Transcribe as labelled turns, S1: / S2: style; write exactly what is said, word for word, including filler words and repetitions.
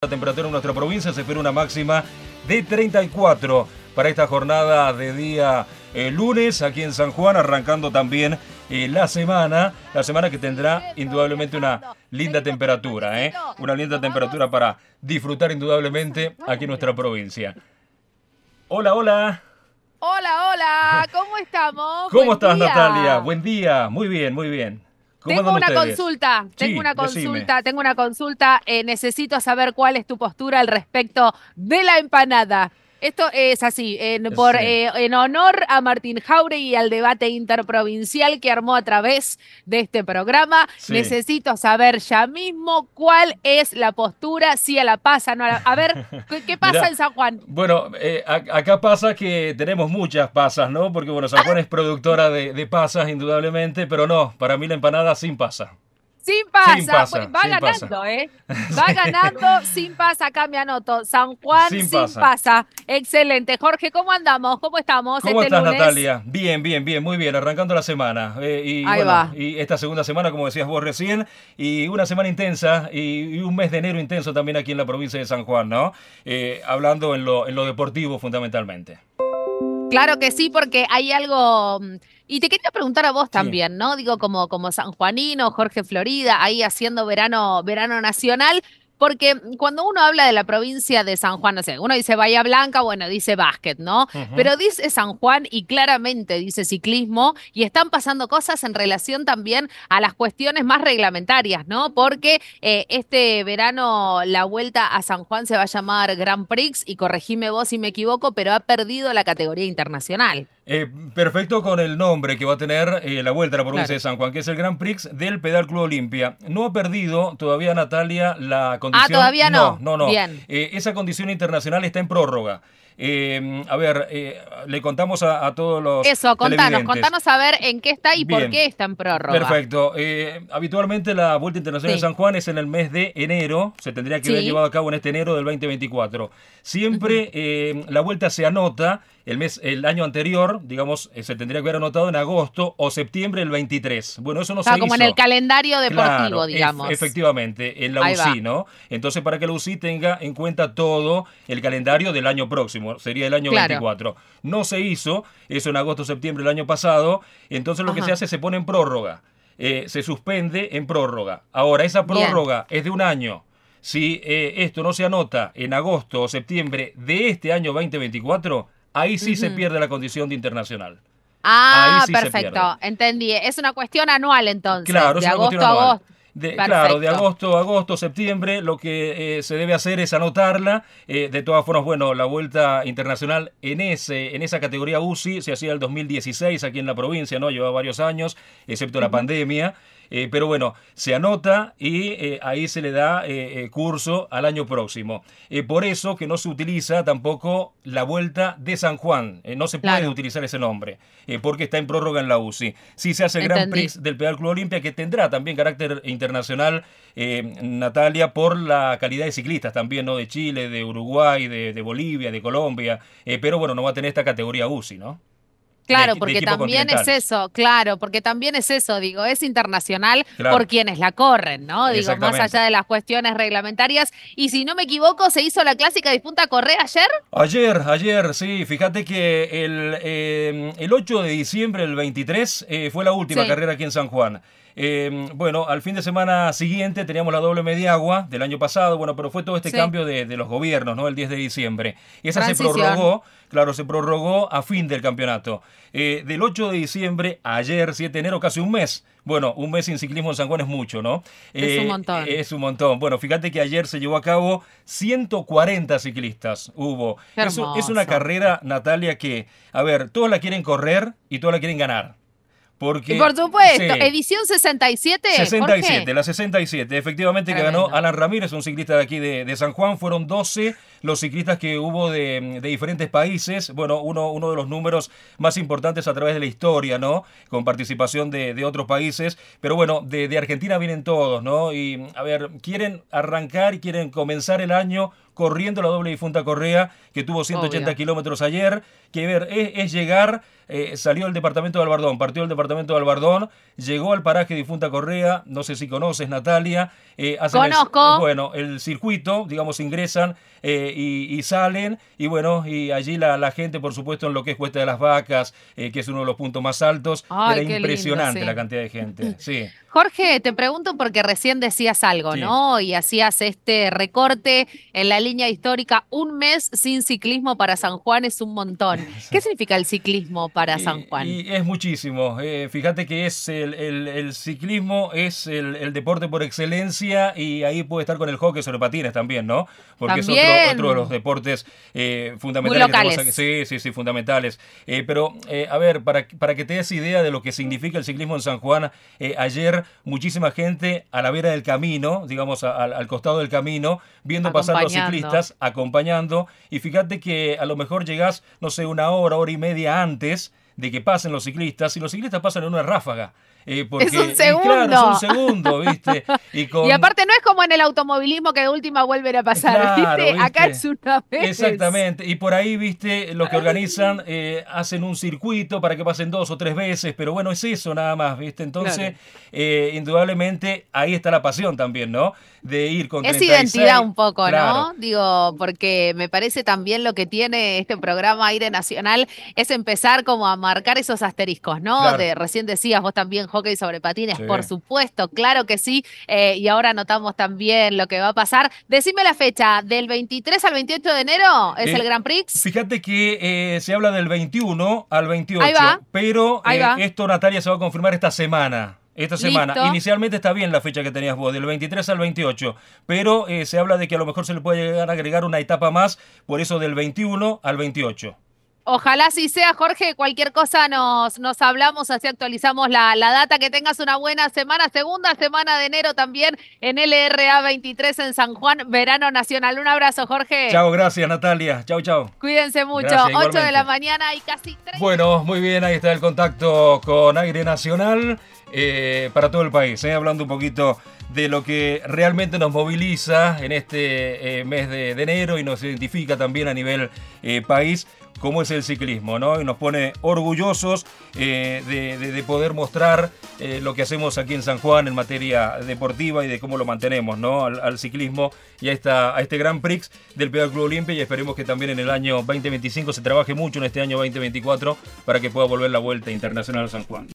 S1: La temperatura en nuestra provincia se espera una máxima de treinta y cuatro para esta jornada de día eh, lunes aquí en San Juan, arrancando también eh, la semana, la semana que tendrá indudablemente una linda temperatura, ¿eh? Una linda temperatura para disfrutar indudablemente aquí en nuestra provincia. Hola, hola.
S2: Hola, hola, ¿cómo estamos?
S1: ¿Cómo
S2: Buen
S1: estás,
S2: día.
S1: Natalia? Buen día, muy bien, muy bien. ¿Cómo
S2: Tengo
S1: andan
S2: una
S1: ustedes?
S2: consulta, tengo
S1: Sí,
S2: una
S1: decime.
S2: consulta, tengo una consulta. Eh, necesito saber cuál es tu postura al respecto de la empanada. Esto es así, en, por,
S1: Sí.
S2: eh, en honor a Martín Jauregui y al debate interprovincial que armó a través de este programa.
S1: Sí.
S2: Necesito saber ya mismo cuál es la postura, si a la pasa, no a la... A ver, ¿qué, qué pasa
S1: Mirá,
S2: en San Juan?
S1: bueno, eh, a- acá pasa que tenemos muchas pasas, ¿no? Porque, bueno, San Juan es productora de, de pasas, indudablemente, pero no, para mí la empanada sin pasa.
S2: Sin
S1: Sin
S2: pasa,
S1: pasa,
S2: va
S1: sin pasa.
S2: ganando, ¿eh? Va ganando, sin pasa, acá me anoto. San Juan,
S1: Sin
S2: sin
S1: pasa.
S2: pasa. Excelente. Jorge, ¿cómo andamos? ¿Cómo estamos
S1: ¿Cómo
S2: este
S1: estás,
S2: lunes?
S1: Natalia? Bien, bien, bien, muy bien, arrancando la semana. Eh, y
S2: Ahí
S1: bueno,
S2: va.
S1: y esta segunda semana, como decías vos recién, y una semana intensa, y, y un mes de enero intenso también aquí en la provincia de San Juan, ¿no? Eh, hablando en lo, en lo deportivo fundamentalmente.
S2: Claro que sí, porque hay algo. mm, Y te quería preguntar a vos
S1: Sí.
S2: también, ¿no? Digo, como, como sanjuanino, Jorge Florida, ahí haciendo verano, verano nacional. Porque cuando uno habla de la provincia de San Juan, no sé, uno dice Bahía Blanca, bueno, dice básquet, ¿no?
S1: Ujú.
S2: Pero dice San Juan y claramente dice ciclismo y están pasando cosas en relación también a las cuestiones más reglamentarias, ¿no? Porque eh, este verano la vuelta a San Juan se va a llamar Grand Prix y corregime vos si me equivoco, pero ha perdido la categoría internacional.
S1: Eh, perfecto con el nombre que va a tener eh, la Vuelta a la provincia
S2: Claro.
S1: de San Juan, que es el Grand Prix del Pedal Club Olimpia. No ha perdido todavía, Natalia, la
S2: Ah,
S1: condición.
S2: todavía
S1: No,
S2: no.
S1: no, no.
S2: Bien.
S1: Eh, esa condición internacional está en prórroga. Eh, a ver, eh, le contamos a, a todos los
S2: Eso, contanos,
S1: televidentes.
S2: contanos a ver en qué está y por
S1: Bien,
S2: qué está en prórroga.
S1: perfecto. Eh, habitualmente la Vuelta Internacional de
S2: Sí,
S1: San Juan es en el mes de enero, se tendría que haber
S2: sí.
S1: llevado a cabo en este enero del veinte veinticuatro.
S2: Ujú.
S1: Siempre eh, la vuelta se anota el mes, el año anterior, digamos, eh, se tendría que haber anotado en agosto o septiembre del veintitrés. Bueno, eso no
S2: Estaba
S1: se
S2: como en
S1: hizo.
S2: el calendario deportivo,
S1: Claro, ef-
S2: digamos.
S1: efectivamente, en la
S2: Ahí va.
S1: U C I, ¿no? Entonces, para que la U C I tenga en cuenta todo el calendario del año próximo, sería el año
S2: Claro.
S1: veinticuatro. No se hizo, eso en agosto-septiembre del año pasado, entonces lo que se
S2: Ajá.
S1: hace se pone en prórroga, eh, se suspende en prórroga. Ahora, esa
S2: Bien.
S1: prórroga es de un año. Si eh, esto no se anota en agosto o septiembre de este año veinte veinticuatro, ahí sí se
S2: Ujú.
S1: pierde la condición de internacional. Ahí
S2: Ah,
S1: sí se pierde.
S2: perfecto. Entendí. Es una cuestión anual entonces,
S1: Claro, es
S2: de
S1: una cuestión
S2: agosto a
S1: anual.
S2: agosto.
S1: De, claro, de
S2: Perfecto.
S1: agosto a agosto, septiembre, lo que eh, se debe hacer es anotarla. Eh, de todas formas, bueno, la vuelta internacional en ese, en esa categoría U C I se hacía el dos mil dieciséis aquí en la provincia, ¿no? Lleva varios años, excepto la
S2: Ujú.
S1: pandemia. Eh, pero bueno, se anota y eh, ahí se le da eh, eh, curso al año próximo. Eh, por eso que no se utiliza tampoco la Vuelta de San Juan. Eh, no se puede
S2: Claro,
S1: utilizar ese nombre, eh, porque está en prórroga en la U C I. Sí se hace el Grand
S2: entendí.
S1: Prix del Pedal Club Olimpia, que tendrá también carácter internacional, eh, Natalia, por la calidad de ciclistas también, ¿no? De Chile, de Uruguay, de, de Bolivia, de Colombia. Eh, pero bueno, no va a tener esta categoría U C I, ¿no? De,
S2: Claro,
S1: de
S2: porque
S1: equipos
S2: también es
S1: continentales.
S2: eso, claro, porque también es eso, digo, es internacional por
S1: Claro,
S2: quienes la corren, ¿no? Digo, más allá
S1: exactamente.
S2: de las cuestiones reglamentarias. Y si no me equivoco, se hizo la clásica de Punta Correa ayer.
S1: Ayer, ayer, sí, fíjate que el, eh, el ocho de diciembre del veintitrés eh, fue la última
S2: Sí.
S1: carrera aquí en San Juan. Eh, bueno, al fin de semana siguiente teníamos la doble mediagua del año pasado, bueno, pero fue todo este
S2: Sí,
S1: cambio de, de los gobiernos, ¿no? El diez de diciembre. Esa se
S2: transición.
S1: prorrogó, claro, se prorrogó a fin del campeonato. Eh, del ocho de diciembre, ayer, siete de enero, casi un mes. Bueno, un mes sin ciclismo en San Juan es mucho, ¿no?
S2: Es un
S1: Eh,
S2: montón.
S1: es un montón. Bueno, fíjate que ayer se llevó a cabo ciento cuarenta ciclistas. Hubo.
S2: Qué
S1: Eso es una
S2: hermoso.
S1: carrera, Natalia, que, a ver, todos la quieren correr y todos la quieren ganar.
S2: Y
S1: Porque,
S2: por supuesto,
S1: sí,
S2: edición sesenta y siete,
S1: sesenta y siete,
S2: Jorge.
S1: la sesenta y siete, efectivamente que ganó
S2: Tremendo.
S1: Alan Ramírez, un ciclista de aquí de, de San Juan. Fueron doce los ciclistas que hubo de, de diferentes países. Bueno, uno, uno de los números más importantes a través de la historia, ¿no? Con participación de, de otros países. Pero bueno, de, de Argentina vienen todos, ¿no? Y a ver, quieren arrancar y quieren comenzar el año corriendo la doble difunta Correa, que tuvo ciento ochenta kilómetros ayer. Que ver, es, es llegar, eh, salió del departamento de Albardón, partió del departamento de Albardón, llegó al paraje difunta Correa, no sé si conoces, Natalia. Eh, hacen
S2: Conozco.
S1: El, bueno, el circuito, digamos, ingresan eh, y, y salen, y bueno, y allí la, la gente, por supuesto, en lo que es Cuesta de las Vacas, eh, que es uno de los puntos más altos,
S2: Ay,
S1: era impresionante
S2: lindo, sí.
S1: la cantidad de gente. Sí.
S2: Jorge, te pregunto porque recién decías algo,
S1: Sí.
S2: ¿no? Y hacías este recorte en la línea histórica. Un mes sin ciclismo para San Juan es un montón. ¿Qué significa el ciclismo para
S1: Y,
S2: San Juan?
S1: y es muchísimo. Eh, fíjate que es el, el, el ciclismo es el, el deporte por excelencia, y ahí puede estar con el hockey sobre patines también, ¿no? Porque
S2: También.
S1: es otro, otro de los deportes eh, fundamentales.
S2: Muy locales.
S1: Que tenemos aquí. Sí, sí, sí, fundamentales. Eh, pero, eh, a ver, para, para que te des idea de lo que significa el ciclismo en San Juan, eh, ayer muchísima gente a la vera del camino, digamos, a, a, al costado del camino, viendo pasar los ciclistas, acompañando. Y fíjate que a lo mejor llegás, no sé, una hora, hora y media antes de que pasen los ciclistas, y los ciclistas pasan en una ráfaga. Eh, porque,
S2: es un segundo.
S1: Y claro, es un segundo, ¿viste? Y, con...
S2: y aparte no es como en el automovilismo que de última vuelven a pasar,
S1: claro,
S2: ¿viste?
S1: ¿viste?
S2: Acá es una vez.
S1: Exactamente, y por ahí, ¿viste? Lo que organizan, eh, hacen un circuito para que pasen dos o tres veces, pero bueno, es eso nada más, ¿viste? Entonces, claro. eh, indudablemente, ahí está la pasión también, ¿no? De ir con
S2: es
S1: treinta y seis,
S2: identidad un poco,
S1: claro.
S2: ¿no? Digo, porque me parece también lo que tiene este programa Aire Nacional es empezar como a marcar esos asteriscos, ¿no?
S1: Claro.
S2: De, recién decías vos también hockey sobre patines,
S1: sí.
S2: por supuesto, claro que sí, eh, y ahora notamos también lo que va a pasar. Decime la fecha, ¿del veintitrés al veintiocho de enero es eh, el Grand Prix?
S1: Fíjate que eh, se habla del veintiuno al veintiocho,
S2: Ahí va.
S1: pero
S2: Ahí
S1: eh,
S2: va.
S1: esto, Natalia, se va a confirmar esta semana. Esta semana.
S2: Listo.
S1: Inicialmente está bien la fecha que tenías vos, del veintitrés al veintiocho, pero eh, se habla de que a lo mejor se le puede llegar a agregar una etapa más, por eso del veintiuno al veintiocho.
S2: Ojalá así sea, Jorge. Cualquier cosa nos, nos hablamos, así actualizamos la, la data. Que tengas una buena semana. Segunda semana de enero también en L R A veintitrés en San Juan, verano nacional. Un abrazo, Jorge.
S1: Chao, gracias, Natalia. Chao, chao.
S2: Cuídense mucho.
S1: Gracias,
S2: ocho de la mañana y casi tres.
S1: Bueno, muy bien, ahí está el contacto con Aire Nacional eh, para todo el país. Eh, hablando un poquito de lo que realmente nos moviliza en este eh, mes de, de enero y nos identifica también a nivel eh, país, como es el ciclismo, ¿no? Y nos pone orgullosos eh, de, de, de poder mostrar eh, lo que hacemos aquí en San Juan en materia deportiva y de cómo lo mantenemos, ¿no? Al, al ciclismo y a, esta, a este Grand Prix del Pedal Club Olimpia, y esperemos que también en el año veinte veinticinco se trabaje mucho en este año veinte veinticuatro para que pueda volver la Vuelta Internacional a San Juan.